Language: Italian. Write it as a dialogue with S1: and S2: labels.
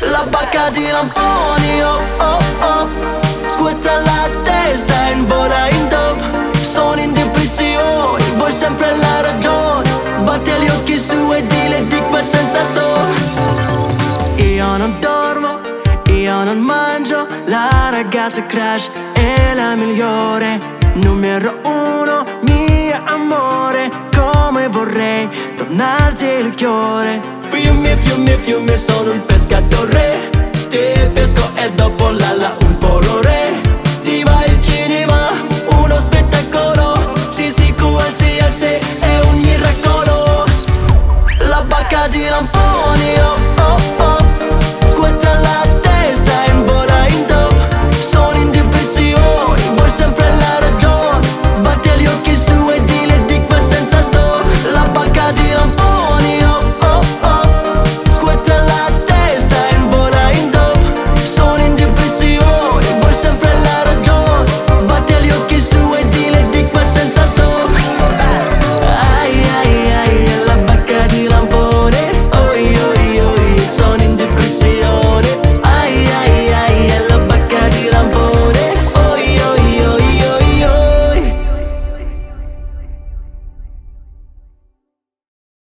S1: La barca di lamponi, oh oh oh, scuotta la testa in vola in top. Sono in depressione, vuoi sempre la ragione. Sbatti gli occhi su e dile di qua senza stop. Io non dormo, io non mangio, la ragazza crash è la migliore. Numero uno, mio amore, come vorrei donarti il cuore. Fiumi, fiumi, fiumi, sono un pescatore. Ti pesco e dopo la un